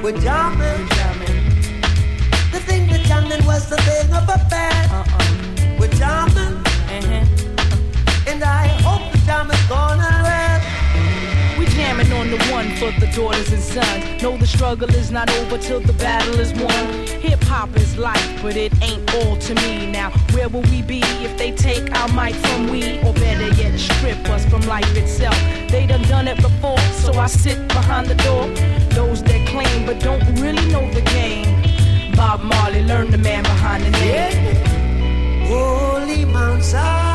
we're jamming. The thing that jamming was the thing of a band. We're jamming. And I hope the jam is gonna last. We jamming on the one for the daughters and sons. Know the struggle is not over till the battle is won. Hip hop is life, but it ain't all to me. Now, where will we be if they take our mic from we? Or better yet, strip us from life itself. They done it before, so I sit behind the door. Those that claim but don't really know the game. Bob Marley, learn the man behind the name. Holy Mount Zion.